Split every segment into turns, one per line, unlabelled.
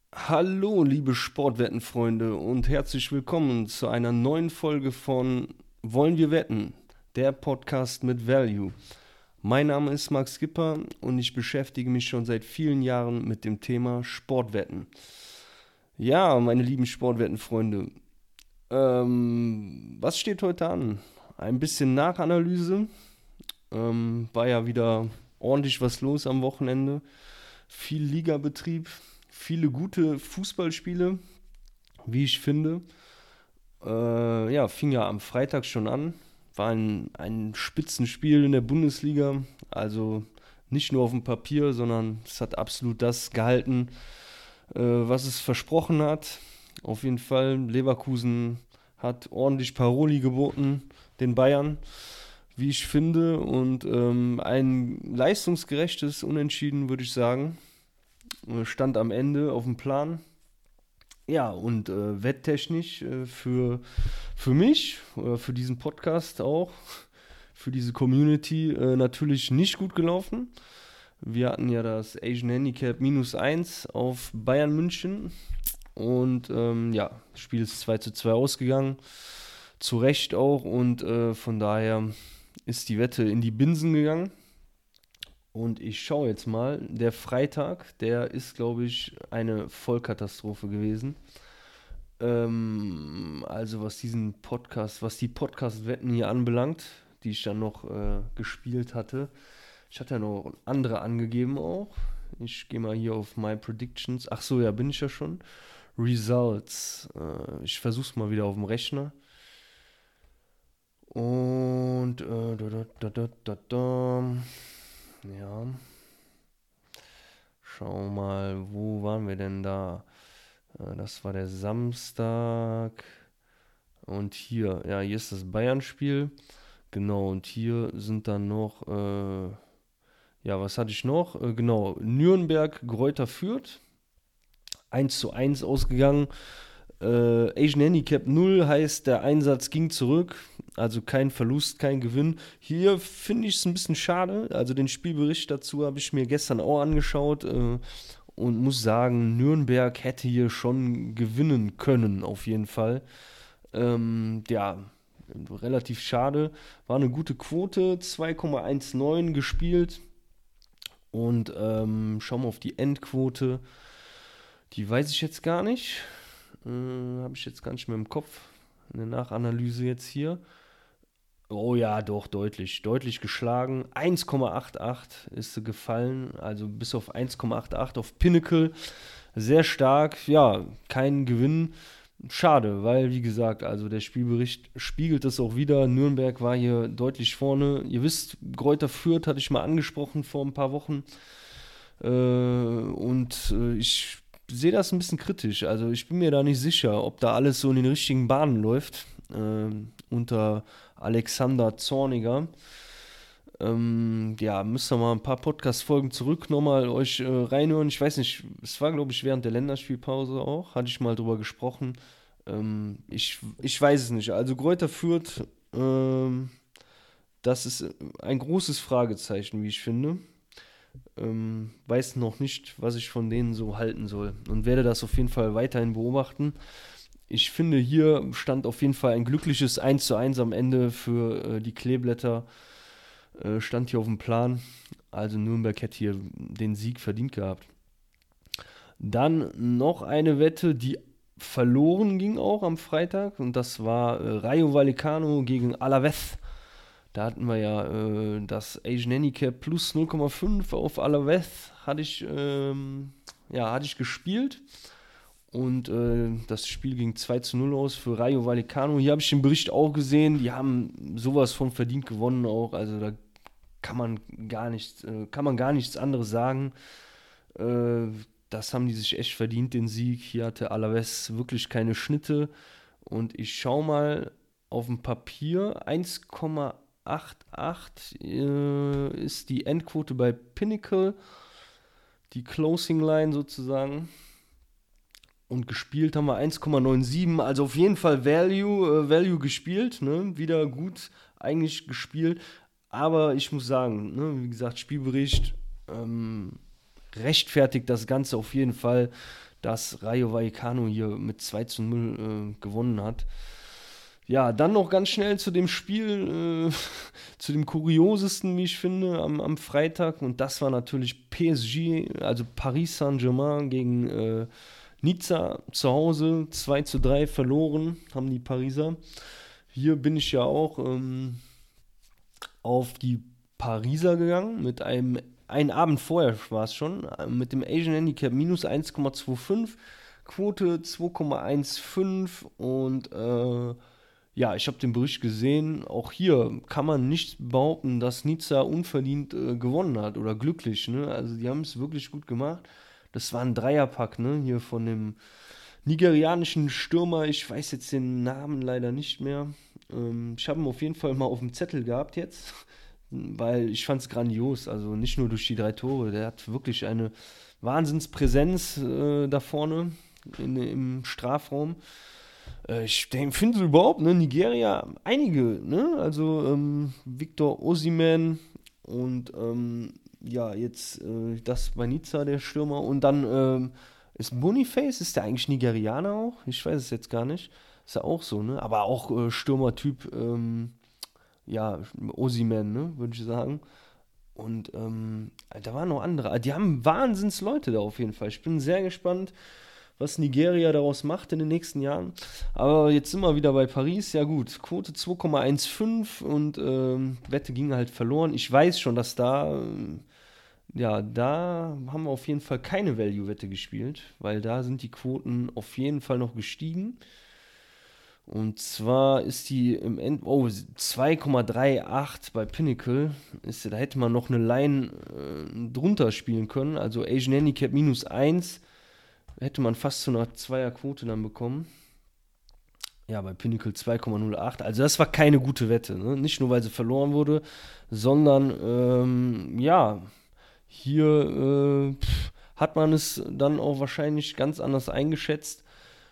Hallo, liebe Sportwettenfreunde und herzlich willkommen zu einer neuen Folge von Wollen wir wetten? Der Podcast mit Value. Mein Name ist Max Skipper und ich beschäftige mich schon seit vielen Jahren mit dem Thema Sportwetten. Ja, meine lieben Sportwettenfreunde, was steht heute an? Ein bisschen Nachanalyse. War ja wieder ordentlich was los am Wochenende. Viel Ligabetrieb, viele gute Fußballspiele, wie ich finde. Ja, fing ja am Freitag schon an. War ein Spitzenspiel in der Bundesliga. Also nicht nur auf dem Papier, sondern es hat absolut das gehalten, was es versprochen hat. Auf jeden Fall, Leverkusen hat ordentlich Paroli geboten, den Bayern, wie ich finde. Und ein leistungsgerechtes Unentschieden, würde ich sagen, stand am Ende auf dem Plan. Ja, und wetttechnisch für mich, für diesen Podcast auch, für diese Community natürlich nicht gut gelaufen. Wir hatten ja das Asian Handicap -1 auf Bayern München. Und ja, das Spiel ist 2:2 ausgegangen. Zu Recht auch. Und von daher ist die Wette in die Binsen gegangen. Und ich schaue jetzt mal, der Freitag, der ist, glaube ich, eine Vollkatastrophe gewesen. Also was die Podcast-Wetten hier anbelangt, die ich dann noch gespielt hatte. Ich hatte ja noch andere angegeben auch. Ich gehe mal hier auf My Predictions. Ach so, ja, bin ich ja schon. Results. Ich versuche es mal wieder auf dem Rechner. Und ja, schau mal, wo waren wir denn da? Das war der Samstag. Und hier, ja, hier ist das Bayern-Spiel. Genau, und hier sind dann noch, ja, was hatte ich noch? Genau, Nürnberg, Greuther Fürth. 1:1 ausgegangen. Asian Handicap 0 heißt, der Einsatz ging zurück. Also kein Verlust, kein Gewinn. Hier finde ich es ein bisschen schade. Also den Spielbericht dazu habe ich mir gestern auch angeschaut und muss sagen, Nürnberg hätte hier schon gewinnen können, auf jeden Fall. Ja, relativ schade. War eine gute Quote, 2,19 gespielt. Und schauen wir auf die Endquote. Die weiß ich jetzt gar nicht. Habe ich jetzt gar nicht mehr im Kopf. Eine Nachanalyse jetzt hier. Oh ja, doch, deutlich. Deutlich geschlagen. 1,88 ist sie gefallen. Also bis auf 1,88 auf Pinnacle. Sehr stark. Ja, kein Gewinn. Schade, weil, wie gesagt, also der Spielbericht spiegelt es auch wieder. Nürnberg war hier deutlich vorne. Ihr wisst, Greuther Fürth hatte ich mal angesprochen vor ein paar Wochen. Ich sehe das ein bisschen kritisch. Also ich bin mir da nicht sicher, ob da alles so in den richtigen Bahnen läuft unter Alexander Zorniger. Ja, müsst ihr mal ein paar Podcast-Folgen zurück nochmal euch reinhören. Ich weiß nicht, es war, glaube ich, während der Länderspielpause auch, hatte ich mal drüber gesprochen. Ich weiß es nicht. Also Greuther Fürth, das ist ein großes Fragezeichen, wie ich finde. Weiß noch nicht, was ich von denen so halten soll und werde das auf jeden Fall weiterhin beobachten. Ich finde, hier stand auf jeden Fall ein glückliches 1:1 am Ende für die Kleeblätter, stand hier auf dem Plan. Also Nürnberg hätte hier den Sieg verdient gehabt. Dann noch eine Wette, die verloren ging auch am Freitag und das war Rayo Vallecano gegen Alavés. Da hatten wir ja das Asian Handicap plus 0,5 auf Alavés hatte ich gespielt. Und das Spiel ging 2:0 aus für Rayo Vallecano. Hier habe ich den Bericht auch gesehen. Die haben sowas von verdient gewonnen auch. Also da kann man gar nichts anderes sagen. Äh, Das haben die sich echt verdient, den Sieg. Hier hatte Alavés wirklich keine Schnitte. Und ich schaue mal auf dem Papier. 1,88 ist die Endquote bei Pinnacle. Die Closing Line sozusagen. Und gespielt haben wir 1,97, also auf jeden Fall Value gespielt, ne? Wieder gut eigentlich gespielt. Aber ich muss sagen, ne, wie gesagt, Spielbericht rechtfertigt das Ganze auf jeden Fall. dass Rayo Vallecano hier mit 2:0 gewonnen hat. Ja, dann noch ganz schnell zu dem Spiel, zu dem kuriosesten, wie ich finde, am Freitag. Und das war natürlich PSG, also Paris Saint-Germain gegen Nizza zu Hause. 2:3 verloren haben die Pariser. Hier bin ich ja auch auf die Pariser gegangen, einen Abend vorher war es schon, mit dem Asian Handicap minus 1,25, Quote 2,15 und ja, ich habe den Bericht gesehen. Auch hier kann man nicht behaupten, dass Nizza unverdient gewonnen hat oder glücklich. Ne? Also die haben es wirklich gut gemacht. Das war ein Dreierpack, ne? Hier von dem nigerianischen Stürmer. Ich weiß jetzt den Namen leider nicht mehr. Ich habe ihn auf jeden Fall mal auf dem Zettel gehabt jetzt, weil ich fand es grandios. Also nicht nur durch die 3 Tore. Der hat wirklich eine Wahnsinnspräsenz da vorne im Strafraum. Ich finde überhaupt, ne, Nigeria, einige, ne, also Victor Osimhen und ja, jetzt das bei Nizza, der Stürmer und dann ist Boniface, ist der eigentlich Nigerianer auch? Ich weiß es jetzt gar nicht. Ist ja auch so, ne, aber auch Stürmertyp, ja, Osimhen, ne, würde ich sagen. Und da waren noch andere. Die haben Wahnsinnsleute da auf jeden Fall. Ich bin sehr gespannt, was Nigeria daraus macht in den nächsten Jahren. Aber jetzt sind wir wieder bei Paris. Ja gut, Quote 2,15 und Wette ging halt verloren. Ich weiß schon, dass ja, da haben wir auf jeden Fall keine Value-Wette gespielt, weil da sind die Quoten auf jeden Fall noch gestiegen. Und zwar ist die im End, 2,38 bei Pinnacle. Da hätte man noch eine Line drunter spielen können. Also Asian Handicap minus 1 hätte man fast zu einer Zweierquote dann bekommen. Ja, bei Pinnacle 2,08. Also das war keine gute Wette. Ne? Nicht nur, weil sie verloren wurde, sondern ja, hier hat man es dann auch wahrscheinlich ganz anders eingeschätzt.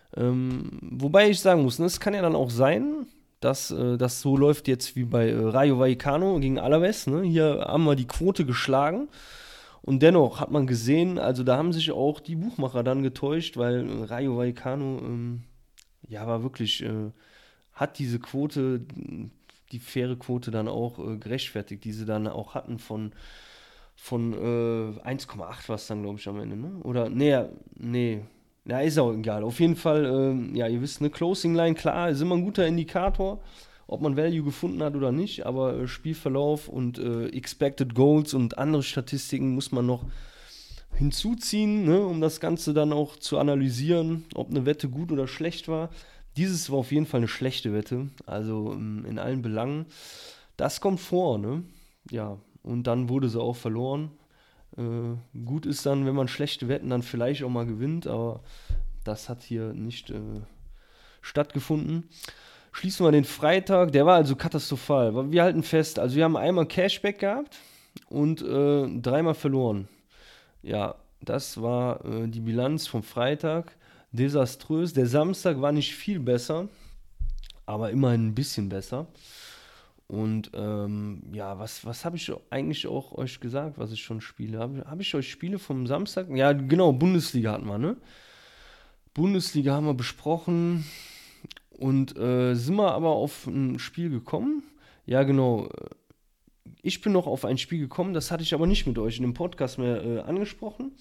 Wobei ich sagen muss, ne, es kann ja dann auch sein, dass das so läuft jetzt wie bei Rayo Vallecano gegen Alaves. Ne? Hier haben wir die Quote geschlagen. Und dennoch hat man gesehen, also da haben sich auch die Buchmacher dann getäuscht, weil Rayo Vallecano, ja, war wirklich, hat diese Quote, die faire Quote dann auch gerechtfertigt, die sie dann auch hatten von 1,8 war es dann, glaube ich, am Ende, ne? Oder, nee, ja, ist auch egal. Auf jeden Fall, ja, ihr wisst, eine Closing Line, klar, ist immer ein guter Indikator, ob man Value gefunden hat oder nicht, aber Spielverlauf und Expected Goals und andere Statistiken muss man noch hinzuziehen, ne, um das Ganze dann auch zu analysieren, ob eine Wette gut oder schlecht war. Dieses war auf jeden Fall eine schlechte Wette, also in allen Belangen. Das kommt vor, ne? Ja, und dann wurde sie auch verloren. Gut ist dann, wenn man schlechte Wetten dann vielleicht auch mal gewinnt, aber das hat hier nicht stattgefunden. Schließen wir den Freitag, der war also katastrophal. Wir halten fest, also wir haben einmal Cashback gehabt und 3-mal verloren. Ja, das war die Bilanz vom Freitag. Desaströs. Der Samstag war nicht viel besser, aber immerhin ein bisschen besser. Und ja, was habe ich eigentlich auch euch gesagt, was ich schon spiele? Hab ich euch Spiele vom Samstag? Ja, genau, Bundesliga hatten wir, ne? Bundesliga haben wir besprochen und sind wir aber auf ein Spiel gekommen. Ja, genau. Ich bin noch auf ein Spiel gekommen, das hatte ich aber nicht mit euch in dem Podcast mehr angesprochen.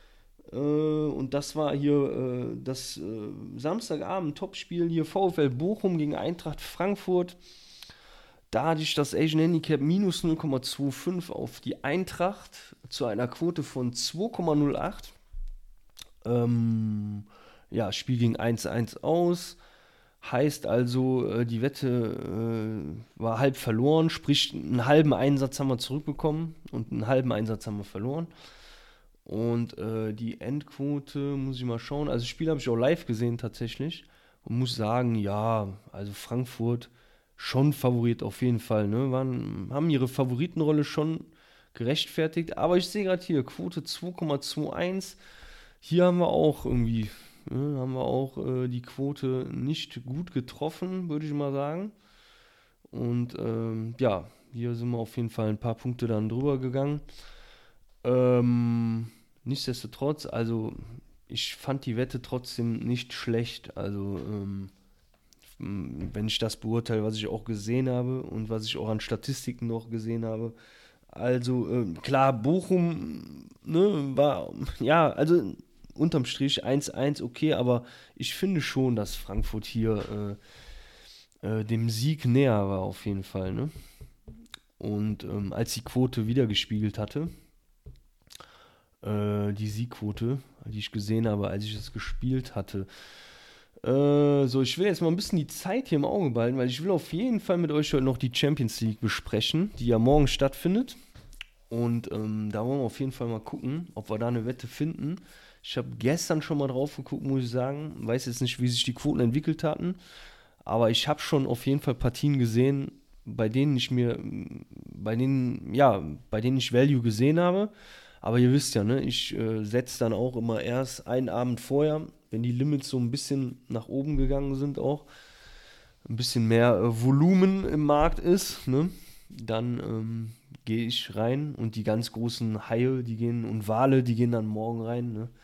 Und das war hier das Samstagabend-Topspiel hier VfL Bochum gegen Eintracht Frankfurt. Da hatte ich das Asian Handicap minus 0,25 auf die Eintracht zu einer Quote von 2,08. Ja, Spiel ging 1:1 aus. Heißt also, die Wette war halb verloren, sprich einen halben Einsatz haben wir zurückbekommen und einen halben Einsatz haben wir verloren. Und die Endquote muss ich mal schauen. Also das Spiel habe ich auch live gesehen tatsächlich und muss sagen, ja, also Frankfurt schon Favorit auf jeden Fall. Ne? Haben ihre Favoritenrolle schon gerechtfertigt. Aber ich sehe gerade hier, Quote 2,21. Hier haben wir auch irgendwie, ne, haben wir auch die Quote nicht gut getroffen, würde ich mal sagen. Und ja, hier sind wir auf jeden Fall ein paar Punkte dann drüber gegangen. Nichtsdestotrotz, also ich fand die Wette trotzdem nicht schlecht. Also, wenn ich das beurteile, was ich auch gesehen habe und was ich auch an Statistiken noch gesehen habe. Also, klar, Bochum, ne, war, ja, also unterm Strich 1-1 okay, aber ich finde schon, dass Frankfurt hier dem Sieg näher war, auf jeden Fall, ne? Und als die Quote wieder gespiegelt hatte, die Siegquote, die ich gesehen habe, als ich es gespielt hatte. So, ich will jetzt mal ein bisschen die Zeit hier im Auge behalten, weil ich will auf jeden Fall mit euch heute noch die Champions League besprechen, die ja morgen stattfindet. Und da wollen wir auf jeden Fall mal gucken, ob wir da eine Wette finden. Ich habe gestern schon mal drauf geguckt, muss ich sagen. Weiß jetzt nicht, wie sich die Quoten entwickelt hatten. Aber ich habe schon auf jeden Fall Partien gesehen, bei denen ich Value gesehen habe. Aber ihr wisst ja, ne, ich setze dann auch immer erst einen Abend vorher, wenn die Limits so ein bisschen nach oben gegangen sind, auch ein bisschen mehr Volumen im Markt ist, ne, dann gehe ich rein und die ganz großen Haie, die gehen und Wale, die gehen dann morgen rein, ne.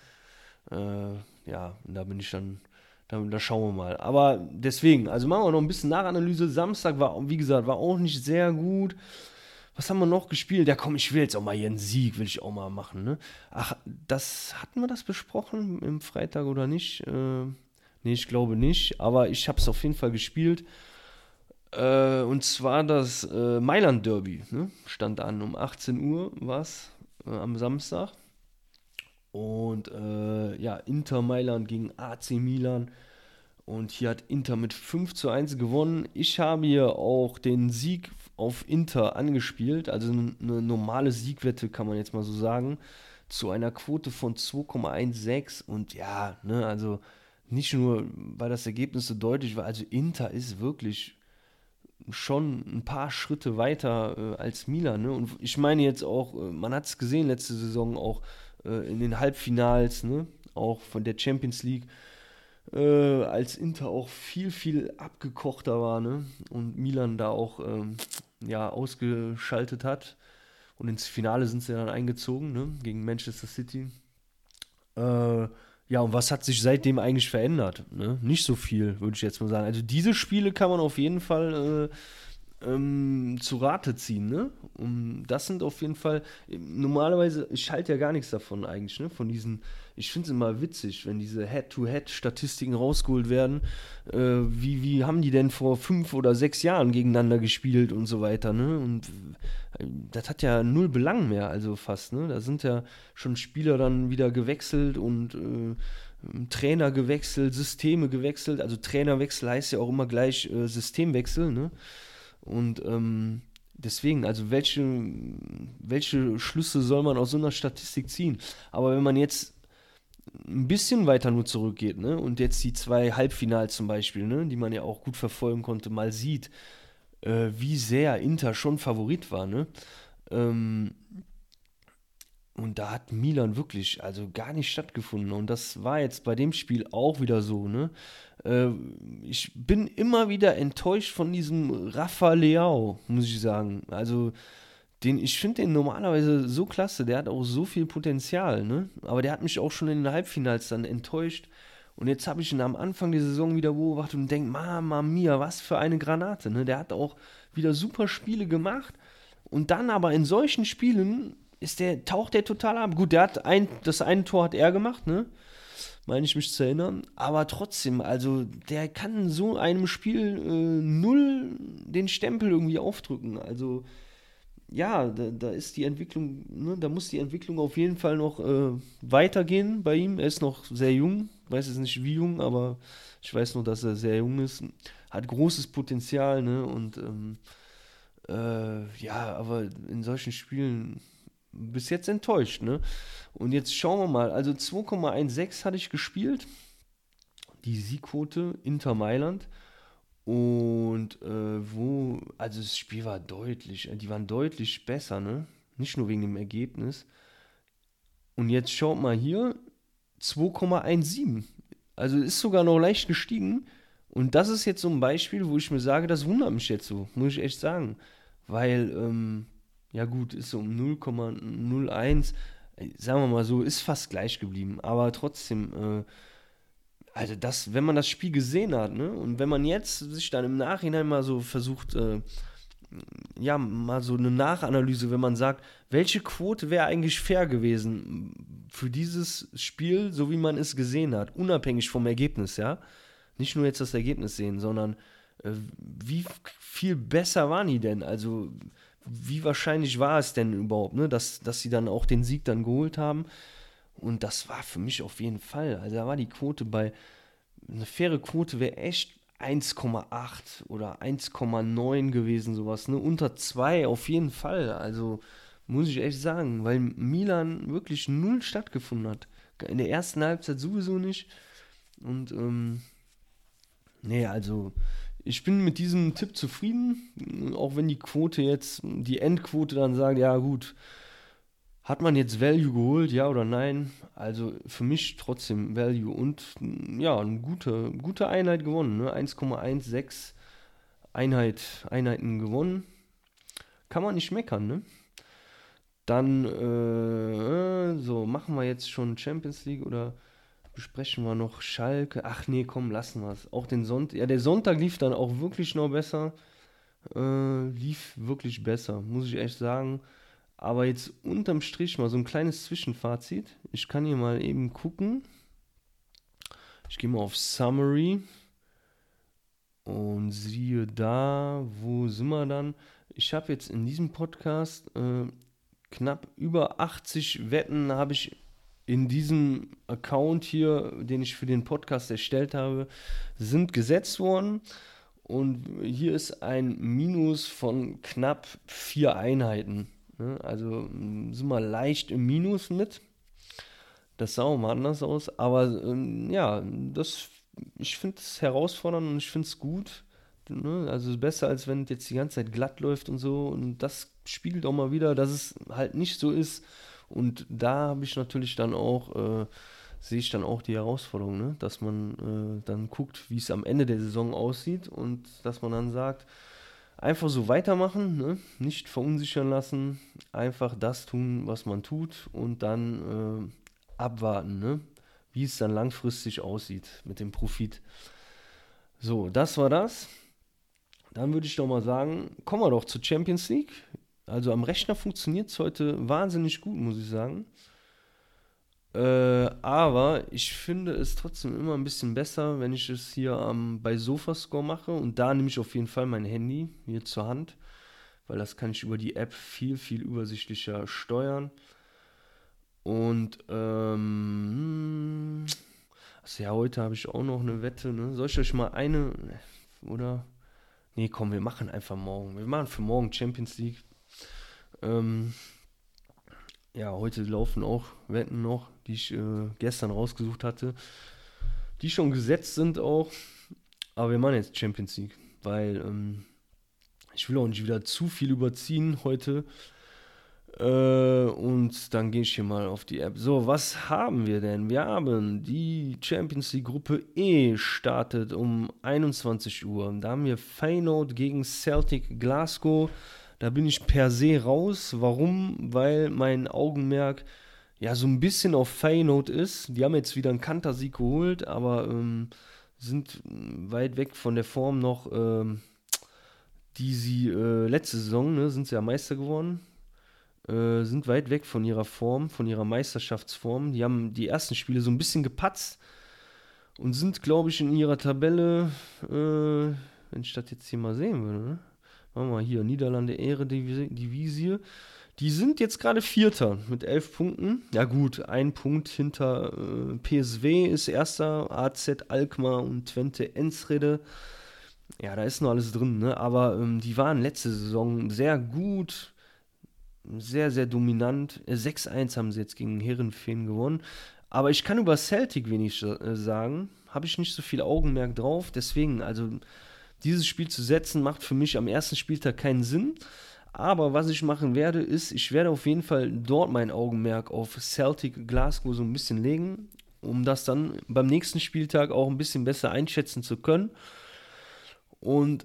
Ja, und da bin ich dann, da schauen wir mal. Aber deswegen, also machen wir noch ein bisschen Nachanalyse. Samstag war, wie gesagt, war auch nicht sehr gut. Was haben wir noch gespielt? Ja, komm, ich will jetzt auch mal hier einen Sieg, will ich auch mal machen, ne? Ach, hatten wir das besprochen im Freitag oder nicht? Nee, ich glaube nicht, aber ich habe es auf jeden Fall gespielt. Und zwar das Mailand Derby, ne? Stand an um 18 Uhr war es am Samstag. Und ja, Inter Mailand gegen AC Milan. Und hier hat Inter mit 5-1 gewonnen. Ich habe hier auch den Sieg auf Inter angespielt. Also eine normale Siegwette, kann man jetzt mal so sagen. Zu einer Quote von 2,16. Und ja, ne, also nicht nur, weil das Ergebnis so deutlich war. Also Inter ist wirklich schon ein paar Schritte weiter als Milan. Ne? Und ich meine jetzt auch, man hat es gesehen letzte Saison auch in den Halbfinals, ne? Auch von der Champions League, als Inter auch viel, viel abgekochter war, ne? Und Milan da auch ja, ausgeschaltet hat. Und ins Finale sind sie dann eingezogen, ne? Gegen Manchester City. Äh, ja, und was hat sich seitdem eigentlich verändert? Ne? Nicht so viel, würde ich jetzt mal sagen. Also diese Spiele kann man auf jeden Fall zu Rate ziehen, ne? Das sind auf jeden Fall, normalerweise, ich halte ja gar nichts davon eigentlich, ne? Von diesen, ich finde es immer witzig, wenn diese Head-to-Head-Statistiken rausgeholt werden. Wie haben die denn vor 5 oder 6 Jahren gegeneinander gespielt und so weiter, ne? Und das hat ja null Belang mehr, also fast, ne? Da sind ja schon Spieler dann wieder gewechselt und Trainer gewechselt, Systeme gewechselt. Also Trainerwechsel heißt ja auch immer gleich Systemwechsel, ne? Und deswegen, also welche Schlüsse soll man aus so einer Statistik ziehen? Aber wenn man jetzt ein bisschen weiter nur zurückgeht, ne, und jetzt die 2 Halbfinals zum Beispiel, ne, die man ja auch gut verfolgen konnte, mal sieht, wie sehr Inter schon Favorit war, ne? Ähm, und da hat Milan wirklich, also gar nicht stattgefunden. Und das war jetzt bei dem Spiel auch wieder so, ne? Äh, Ich bin immer wieder enttäuscht von diesem Rafa Leao, muss ich sagen. Also, ich finde den normalerweise so klasse, der hat auch so viel Potenzial, ne? Aber der hat mich auch schon in den Halbfinals dann enttäuscht. Und jetzt habe ich ihn am Anfang der Saison wieder beobachtet und denke, Mama mia, was für eine Granate, ne? Der hat auch wieder super Spiele gemacht. Und dann aber in solchen Spielen taucht der total ab. Gut, das eine Tor hat er gemacht, ne? Meine ich mich zu erinnern. Aber trotzdem, also der kann in so einem Spiel null den Stempel irgendwie aufdrücken. Also ja, da ist die Entwicklung, ne, da muss die Entwicklung auf jeden Fall noch weitergehen bei ihm. Er ist noch sehr jung, weiß jetzt nicht wie jung, aber ich weiß nur, dass er sehr jung ist. Hat großes Potenzial, ne? Und ja, aber in solchen Spielen bis jetzt enttäuscht, ne? Und jetzt schauen wir mal. Also 2,16 hatte ich gespielt. Die Siegquote Inter Mailand. Und also das Spiel war deutlich, die waren deutlich besser, ne? Nicht nur wegen dem Ergebnis. Und jetzt schaut mal hier, 2,17. Also ist sogar noch leicht gestiegen. Und das ist jetzt so ein Beispiel, wo ich mir sage, das wundert mich jetzt so, muss ich echt sagen. Weil, ja gut, ist so um 0,01. sagen wir mal so, ist fast gleich geblieben. Aber trotzdem, also wenn man das Spiel gesehen hat, ne, und wenn man jetzt sich dann im Nachhinein mal so versucht, ja, mal so eine Nachanalyse, wenn man sagt, welche Quote wäre eigentlich fair gewesen für dieses Spiel, so wie man es gesehen hat, unabhängig vom Ergebnis, ja. Nicht nur jetzt das Ergebnis sehen, sondern wie viel besser waren die denn? Also, wie wahrscheinlich war es denn überhaupt, ne, dass sie dann auch den Sieg dann geholt haben? Und das war für mich auf jeden Fall. Also, da war die Quote eine faire Quote wäre echt 1,8 oder 1,9 gewesen, sowas, ne? Unter 2 auf jeden Fall. Also muss ich echt sagen, weil Milan wirklich null stattgefunden hat. In der ersten Halbzeit sowieso nicht. Und nee, also ich bin mit diesem Tipp zufrieden, auch wenn die Quote jetzt, die Endquote dann sagt, ja gut, hat man jetzt Value geholt, ja oder nein? Also für mich trotzdem Value und ja, eine gute Einheit gewonnen, ne? 1,16 Einheiten gewonnen. Kann man nicht meckern, ne? Dann, so, machen wir jetzt schon Champions League oder besprechen wir noch Schalke? Ach nee, komm, lassen wir es. Auch den Sonntag, ja, der Sonntag lief dann auch wirklich noch besser. Lief wirklich besser, muss ich echt sagen. Aber jetzt unterm Strich mal so ein kleines Zwischenfazit. Ich kann hier mal eben gucken. Ich gehe mal auf Summary und siehe da, wo sind wir dann? Ich habe jetzt in diesem Podcast knapp über 80 Wetten habe ich in diesem Account hier, den ich für den Podcast erstellt habe, sind gesetzt worden. Und hier ist ein Minus von knapp 4 Einheiten. Ne? Also sind wir leicht im Minus mit. Das sah auch mal anders aus. Aber ja, ich finde es herausfordernd und ich finde es gut. Ne? Also besser, als wenn es jetzt die ganze Zeit glatt läuft und so. Und das spiegelt auch mal wieder, dass es halt nicht so ist. Und da habe ich natürlich dann auch, sehe ich dann auch die Herausforderung, ne? Dass man dann guckt, wie es am Ende der Saison aussieht und dass man dann sagt, einfach so weitermachen, ne? Nicht verunsichern lassen, einfach das tun, was man tut und dann abwarten, ne? Wie es dann langfristig aussieht mit dem Profit. So, das war das. Dann würde ich doch mal sagen, kommen wir doch zur Champions League. Also am Rechner funktioniert es heute wahnsinnig gut, muss ich sagen. Aber ich finde es trotzdem immer ein bisschen besser, wenn ich es hier bei Sofascore mache. Und da nehme ich auf jeden Fall mein Handy hier zur Hand, weil das kann ich über die App viel, viel übersichtlicher steuern. Und also ja, heute habe ich auch noch eine Wette. Ne? Soll ich euch mal eine oder? Nee, komm, wir machen einfach morgen. Wir machen für morgen Champions League. Ähm, ja, heute laufen auch Wetten noch, die ich gestern rausgesucht hatte, die schon gesetzt sind auch. Aber wir machen jetzt Champions League, weil ich will auch nicht wieder zu viel überziehen heute. Und dann gehe ich hier mal auf die App. So, was haben wir denn? Wir haben die Champions League Gruppe E startet um 21 Uhr. Da haben wir Feyenoord gegen Celtic Glasgow. Da bin ich per se raus. Warum? Weil mein Augenmerk ja so ein bisschen auf Feyenoord ist. Die haben jetzt wieder einen Kantersieg geholt, aber sind weit weg von der Form noch, die sie letzte Saison, ne, sind sie ja Meister geworden. Sind weit weg von ihrer Form, von ihrer Meisterschaftsform. Die haben die ersten Spiele so ein bisschen gepatzt und sind, glaube ich, in ihrer Tabelle, wenn ich das jetzt hier mal sehen würde, ne? Machen wir hier, Niederlande Eredivisie. Die sind jetzt gerade Vierter mit 11 Punkten. Ja gut, ein Punkt hinter PSV ist Erster, AZ Alkmaar und Twente Enschede. Ja, da ist noch alles drin, ne? Aber die waren letzte Saison sehr gut, sehr, sehr dominant. 6-1 haben sie jetzt gegen Heerenveen gewonnen. Aber ich kann über Celtic wenig sagen. Habe ich nicht so viel Augenmerk drauf. Deswegen, also dieses Spiel zu setzen, macht für mich am ersten Spieltag keinen Sinn. Aber was ich machen werde, ist, ich werde auf jeden Fall dort mein Augenmerk auf Celtic Glasgow so ein bisschen legen, um das dann beim nächsten Spieltag auch ein bisschen besser einschätzen zu können. Und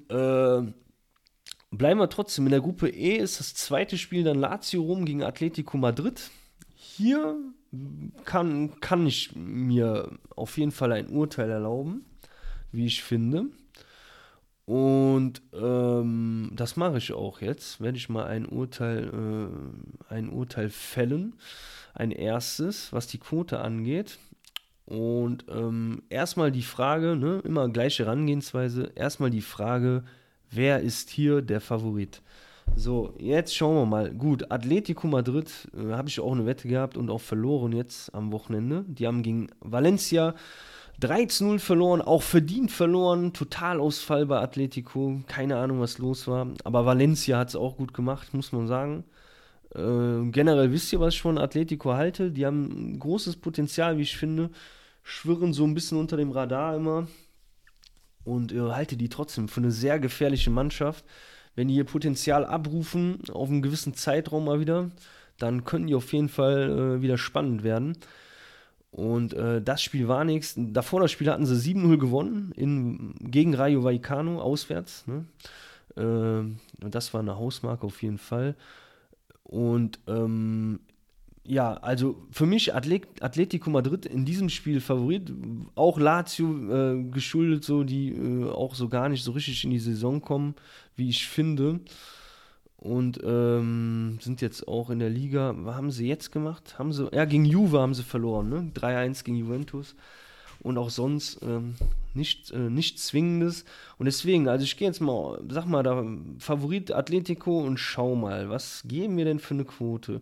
bleiben wir trotzdem in der Gruppe E, ist das zweite Spiel dann Lazio Rom gegen Atletico Madrid. hier kann ich mir auf jeden Fall ein Urteil erlauben, wie ich finde. Und das mache ich auch jetzt. Werde ich mal ein Urteil fällen. Ein erstes, was die Quote angeht. Und erstmal die Frage, ne, immer gleiche Herangehensweise. Erstmal die Frage, wer ist hier der Favorit? So, jetzt schauen wir mal. Gut, Atletico Madrid habe ich auch eine Wette gehabt und auch verloren jetzt am Wochenende. Die haben gegen Valencia 3:0 verloren, auch verdient verloren. Totalausfall bei Atletico. Keine Ahnung, was los war. Aber Valencia hat es auch gut gemacht, muss man sagen. Generell wisst ihr, was ich von Atletico halte. Die haben ein großes Potenzial, wie ich finde. Schwirren so ein bisschen unter dem Radar immer. Und halte die trotzdem für eine sehr gefährliche Mannschaft. Wenn die ihr Potenzial abrufen, auf einen gewissen Zeitraum mal wieder, dann können die auf jeden Fall wieder spannend werden. Und das Spiel war nichts. Davor das Spiel hatten sie 7:0 gewonnen gegen Rayo Vallecano auswärts. Ne? Das war eine Hausmarke auf jeden Fall. Und ja, also für mich Atletico Madrid in diesem Spiel Favorit, auch Lazio geschuldet, so die auch so gar nicht so richtig in die Saison kommen, wie ich finde. Und sind jetzt auch in der Liga. Was haben sie jetzt gemacht? Ja, gegen Juve haben sie verloren, ne? 3:1 gegen Juventus. Und auch sonst nichts Zwingendes. Und deswegen, also ich gehe jetzt mal, sag mal, da Favorit Atletico und schau mal, was geben wir denn für eine Quote?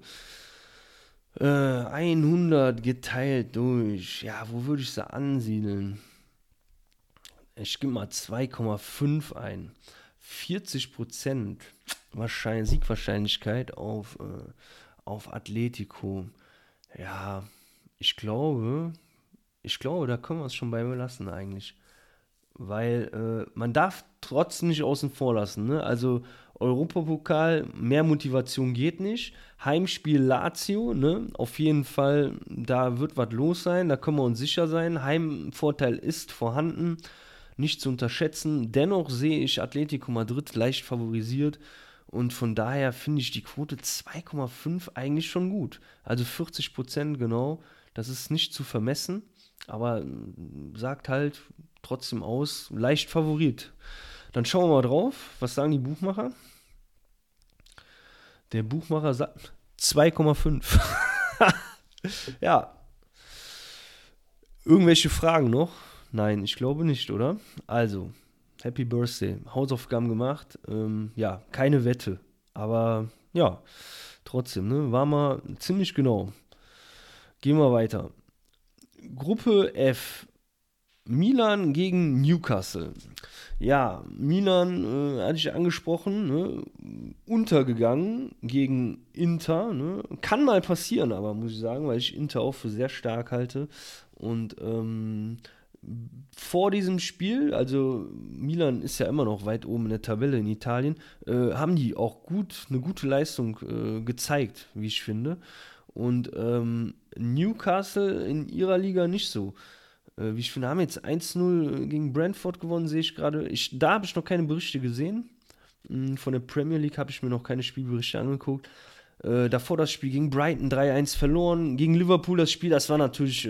100 geteilt durch, ja, wo würde ich sie ansiedeln? Ich gebe mal 2,5 ein. 40% Siegwahrscheinlichkeit auf Atletico. Ja, ich glaube, da können wir es schon bei belassen eigentlich. Weil man darf trotzdem nicht außen vor lassen. Ne? Also Europapokal, mehr Motivation geht nicht. Heimspiel Lazio, ne? Auf jeden Fall, da wird was los sein, da können wir uns sicher sein. Heimvorteil ist vorhanden, nicht zu unterschätzen. Dennoch sehe ich Atletico Madrid leicht favorisiert und von daher finde ich die Quote 2,5 eigentlich schon gut. Also 40% genau, das ist nicht zu vermessen, aber sagt halt trotzdem aus, leicht Favorit. Dann schauen wir mal drauf, was sagen die Buchmacher? Der Buchmacher sagt 2,5. Ja, irgendwelche Fragen noch? Nein, ich glaube nicht, oder? Also, Happy Birthday. Hausaufgaben gemacht. Ja, keine Wette. Aber ja, trotzdem, ne? War mal ziemlich genau. Gehen wir weiter. Gruppe F. Milan gegen Newcastle. Ja, Milan hatte ich angesprochen, ne? Untergegangen gegen Inter. Ne? Kann mal passieren, aber muss ich sagen, weil ich Inter auch für sehr stark halte. Und vor diesem Spiel, also Milan ist ja immer noch weit oben in der Tabelle in Italien, haben die auch eine gute Leistung gezeigt, wie ich finde. Und Newcastle in ihrer Liga nicht so. Wie ich finde, haben jetzt 1:0 gegen Brentford gewonnen, sehe ich gerade. Da habe ich noch keine Berichte gesehen. Von der Premier League habe ich mir noch keine Spielberichte angeguckt. Davor das Spiel gegen Brighton 3:1 verloren. Gegen Liverpool das Spiel, das war natürlich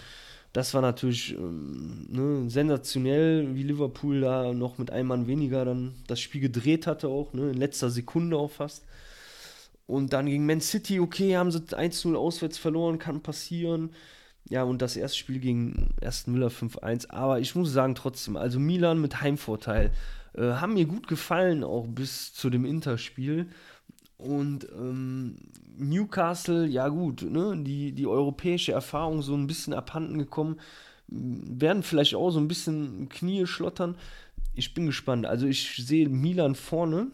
ne, sensationell, wie Liverpool da noch mit einem Mann weniger dann das Spiel gedreht hatte auch, ne, in letzter Sekunde auch fast. Und dann gegen Man City, okay, haben sie 1:0 auswärts verloren, kann passieren. Ja, und das erste Spiel gegen Aston Villa 5:1. Aber ich muss sagen, trotzdem, also Milan mit Heimvorteil, haben mir gut gefallen, auch bis zu dem Interspiel. Und Newcastle, ja gut, ne, die europäische Erfahrung so ein bisschen abhanden gekommen, werden vielleicht auch so ein bisschen Knie schlottern. Ich bin gespannt. Also ich sehe Milan vorne.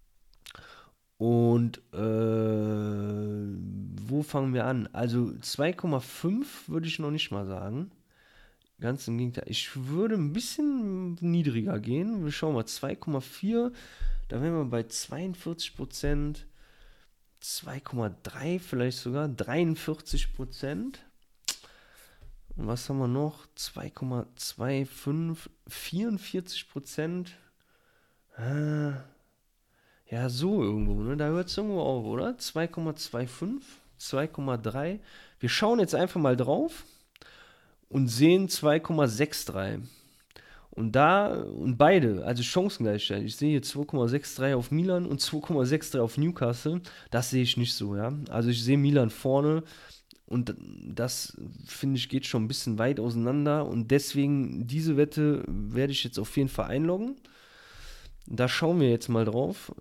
Und wo fangen wir an? Also 2,5 würde ich noch nicht mal sagen. Ganz im Gegenteil. Ich würde ein bisschen niedriger gehen. Wir schauen mal, 2,4. Da wären wir bei 42%. 2,3 vielleicht sogar. 43%. Und was haben wir noch? 2,25. 44%. Ja, so irgendwo, ne? Da hört es irgendwo auf, oder? 2,25. 2,3. Wir schauen jetzt einfach mal drauf und sehen 2,63. Und beide, also Chancengleichheit. Ich sehe hier 2,63 auf Milan und 2,63 auf Newcastle. Das sehe ich nicht so, ja. Also ich sehe Milan vorne und das, finde ich, geht schon ein bisschen weit auseinander. Und deswegen, diese Wette werde ich jetzt auf jeden Fall einloggen. Da schauen wir jetzt mal drauf,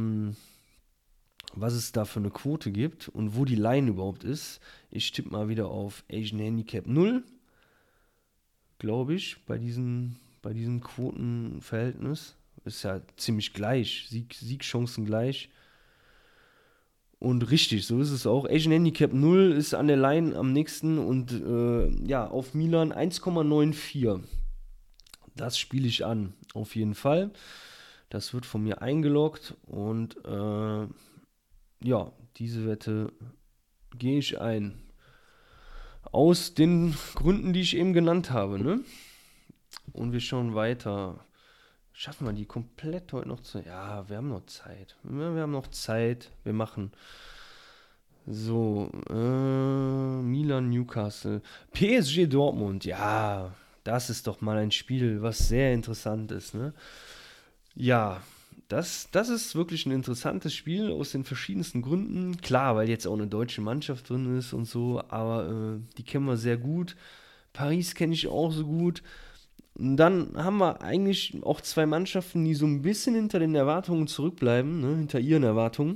was es da für eine Quote gibt und wo die Line überhaupt ist. Ich tippe mal wieder auf Asian Handicap 0, glaube ich, bei diesem Quotenverhältnis. Ist ja ziemlich gleich, Siegchancen gleich. Und richtig, so ist es auch. Asian Handicap 0 ist an der Line am nächsten und ja, auf Milan 1,94. Das spiele ich an, auf jeden Fall. Das wird von mir eingeloggt und ja, diese Wette gehe ich ein. Aus den Gründen, die ich eben genannt habe, ne? Und wir schauen weiter. Schaffen wir die komplett heute noch zu... Ja, wir haben noch Zeit. Ja, wir haben noch Zeit. Wir machen... So, Milan, Newcastle. PSG Dortmund. Ja, das ist doch mal ein Spiel, was sehr interessant ist, ne? Ja, das ist wirklich ein interessantes Spiel aus den verschiedensten Gründen. Klar, weil jetzt auch eine deutsche Mannschaft drin ist und so, aber die kennen wir sehr gut. Paris kenne ich auch so gut. Und dann haben wir eigentlich auch zwei Mannschaften, die so ein bisschen hinter den Erwartungen zurückbleiben, ne, hinter ihren Erwartungen.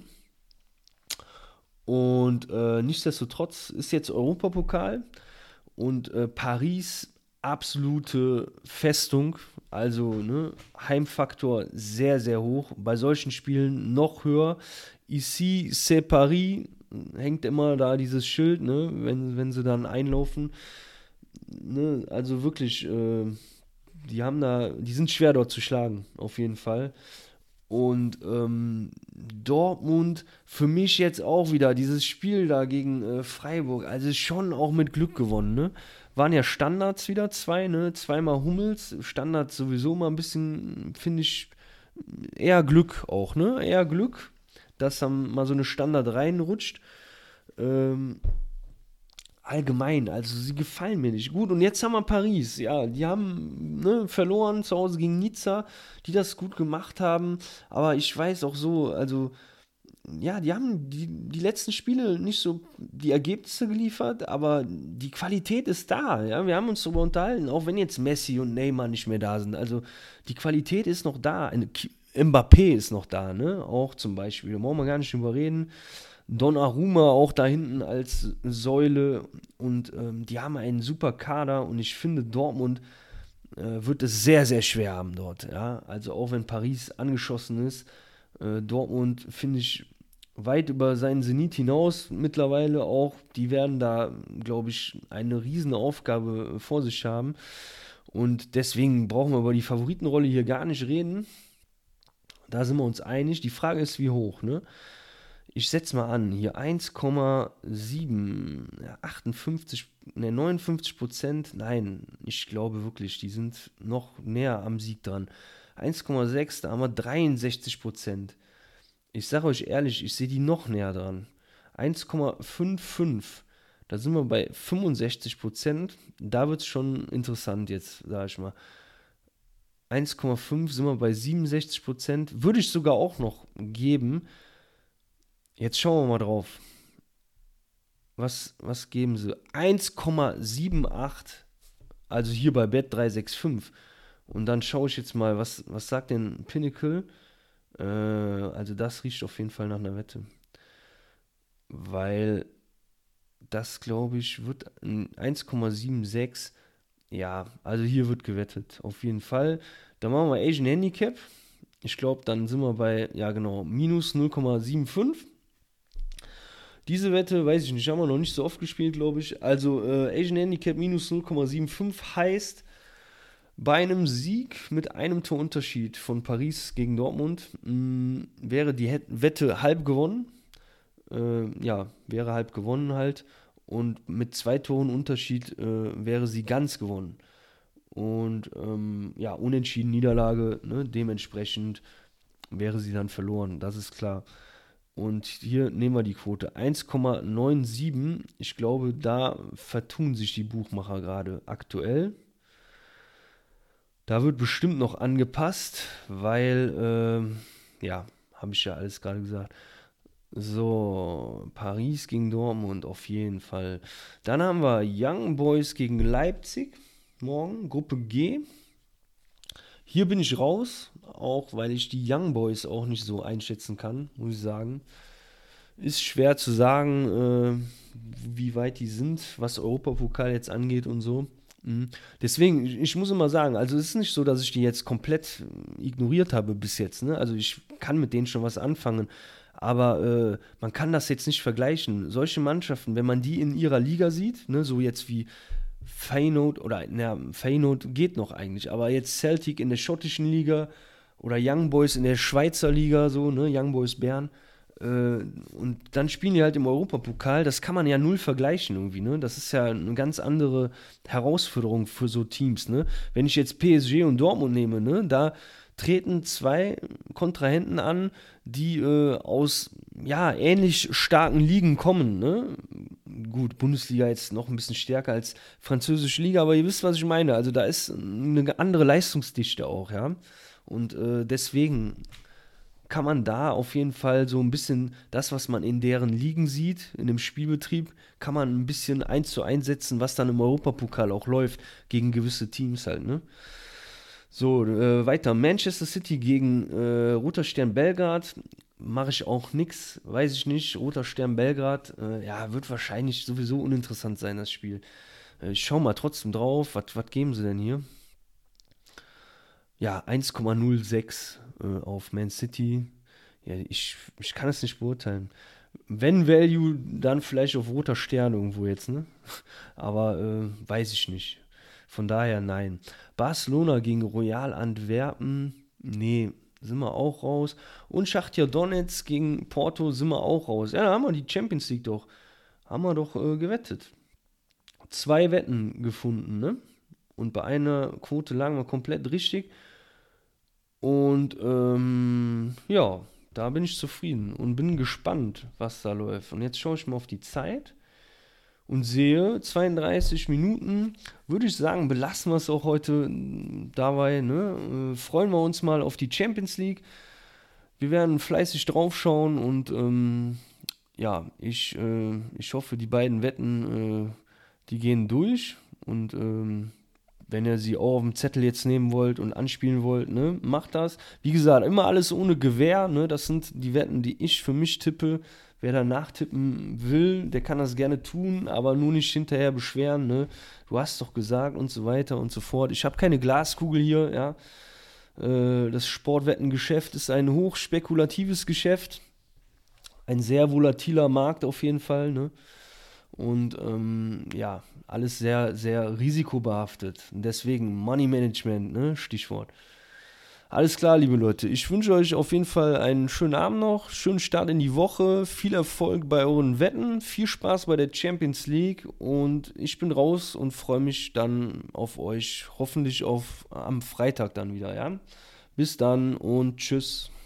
Und nichtsdestotrotz ist jetzt Europapokal und Paris absolute Festung. Also ne, Heimfaktor sehr, sehr hoch. Bei solchen Spielen noch höher. Ici, c'est Paris. Hängt immer da dieses Schild, ne, wenn sie dann einlaufen. Ne, also wirklich, die sind schwer dort zu schlagen, auf jeden Fall. Und Dortmund für mich jetzt auch wieder dieses Spiel da gegen Freiburg, also schon auch mit Glück gewonnen, ne? Waren ja Standards wieder zwei, ne? Zweimal Hummels, Standards sowieso mal ein bisschen, finde ich, eher Glück auch, ne? Eher Glück, dass dann mal so eine Standard reinrutscht. Ähm, Allgemein, also sie gefallen mir nicht gut. Und jetzt haben wir Paris, ja, die haben ne, verloren zu Hause gegen Nizza, die das gut gemacht haben. Aber ich weiß auch so, also ja, die haben die letzten Spiele nicht so die Ergebnisse geliefert, aber die Qualität ist da. Ja, wir haben uns darüber unterhalten, auch wenn jetzt Messi und Neymar nicht mehr da sind. Also die Qualität ist noch da. Mbappé ist noch da, ne? Auch zum Beispiel. Da brauchen wir gar nicht drüber reden. Donnarumma auch da hinten als Säule und die haben einen super Kader und ich finde, Dortmund wird es sehr, sehr schwer haben dort. Ja? Also auch wenn Paris angeschossen ist, Dortmund finde ich weit über seinen Zenit hinaus mittlerweile auch. Die werden da, glaube ich, eine riesen Aufgabe vor sich haben und deswegen brauchen wir über die Favoritenrolle hier gar nicht reden. Da sind wir uns einig. Die Frage ist, wie hoch, ne? Ich setze mal an, hier 1,7, ja, 58, ne, 59%, nein, ich glaube wirklich, die sind noch näher am Sieg dran. 1,6, da haben wir 63%. Ich sage euch ehrlich, ich sehe die noch näher dran. 1,55, da sind wir bei 65%, da wird es schon interessant jetzt, sage ich mal. 1,5 sind wir bei 67%, würde ich sogar auch noch geben. Jetzt schauen wir mal drauf. Was geben sie? 1,78. Also hier bei Bet365. Und dann schaue ich jetzt mal, was sagt denn Pinnacle? Also das riecht auf jeden Fall nach einer Wette. Weil das, glaube ich, wird 1,76. Ja, also hier wird gewettet. Auf jeden Fall. Dann machen wir Asian Handicap. Ich glaube, dann sind wir bei, ja genau, minus 0,75. Diese Wette, weiß ich nicht, haben wir noch nicht so oft gespielt, glaube ich. Also Asian Handicap minus 0,75 heißt, bei einem Sieg mit einem Torunterschied von Paris gegen Dortmund wäre die Wette halb gewonnen. Ja, wäre halb gewonnen halt. Und mit 2 Toren Unterschied wäre sie ganz gewonnen. Und ja, unentschieden Niederlage, ne, dementsprechend wäre sie dann verloren, das ist klar. Und hier nehmen wir die Quote 1,97. Ich glaube, da vertun sich die Buchmacher gerade aktuell. Da wird bestimmt noch angepasst, weil, ja, habe ich ja alles gerade gesagt. So, Paris gegen Dortmund auf jeden Fall. Dann haben wir Young Boys gegen Leipzig. Morgen, Gruppe G. Hier bin ich raus, auch weil ich die Young Boys auch nicht so einschätzen kann, muss ich sagen. Ist schwer zu sagen, wie weit die sind, was Europapokal jetzt angeht und so. Deswegen, ich muss immer sagen, also es ist nicht so, dass ich die jetzt komplett ignoriert habe bis jetzt. Ne? Also ich kann mit denen schon was anfangen. Aber man kann das jetzt nicht vergleichen. Solche Mannschaften, wenn man die in ihrer Liga sieht, ne, so jetzt wie Feyenoord, oder na, Feyenoord geht noch eigentlich, aber jetzt Celtic in der schottischen Liga oder Young Boys in der Schweizer Liga, so, ne, Young Boys Bern, und dann spielen die halt im Europapokal, das kann man ja null vergleichen irgendwie, ne? Das ist ja eine ganz andere Herausforderung für so Teams, ne? Wenn ich jetzt PSG und Dortmund nehme, ne, da treten zwei Kontrahenten an, die aus ja, ähnlich starken Ligen kommen, ne? Gut, Bundesliga jetzt noch ein bisschen stärker als französische Liga, aber ihr wisst, was ich meine. Also da ist eine andere Leistungsdichte auch, ja. Und deswegen kann man da auf jeden Fall so ein bisschen das, was man in deren Ligen sieht, in dem Spielbetrieb, kann man ein bisschen 1:1 setzen, was dann im Europapokal auch läuft, gegen gewisse Teams halt, ne? So, weiter. Manchester City gegen Roter Stern Belgrad. Mache ich auch nix, weiß ich nicht. Roter Stern Belgrad, ja, wird wahrscheinlich sowieso uninteressant sein, das Spiel. Ich schau mal trotzdem drauf. Was geben sie denn hier? Ja, 1,06 auf Man City. Ja, ich kann es nicht beurteilen. Wenn Value, dann vielleicht auf Roter Stern irgendwo jetzt, ne? Aber weiß ich nicht. Von daher nein. Barcelona gegen Royal Antwerpen, nee, sind wir auch raus. Und Schachtar Donetsk gegen Porto sind wir auch raus. Ja, da haben wir die Champions League doch. Haben wir doch gewettet. 2 Wetten gefunden, ne? Und bei einer Quote lagen wir komplett richtig. Und ja, da bin ich zufrieden und bin gespannt, was da läuft. Und jetzt schaue ich mal auf die Zeit und sehe 32 Minuten. Würde ich sagen, belassen wir es auch heute dabei. Ne? Freuen wir uns mal auf die Champions League. Wir werden fleißig draufschauen und ja, ich hoffe, die beiden Wetten, die gehen durch. Und wenn ihr sie auch auf dem Zettel jetzt nehmen wollt und anspielen wollt, ne, macht das. Wie gesagt, immer alles ohne Gewähr. Ne? Das sind die Wetten, die ich für mich tippe. Wer da nachtippen will, der kann das gerne tun, aber nur nicht hinterher beschweren. Ne? Du hast doch gesagt und so weiter und so fort. Ich habe keine Glaskugel hier. Ja? Das Sportwettengeschäft ist ein hochspekulatives Geschäft. Ein sehr volatiler Markt auf jeden Fall. Ne? Und ja, alles sehr, sehr risikobehaftet. Und deswegen Money Management, ne? Stichwort. Alles klar, liebe Leute. Ich wünsche euch auf jeden Fall einen schönen Abend noch, schönen Start in die Woche, viel Erfolg bei euren Wetten, viel Spaß bei der Champions League und ich bin raus und freue mich dann auf euch, hoffentlich am Freitag dann wieder, ja. Bis dann und tschüss.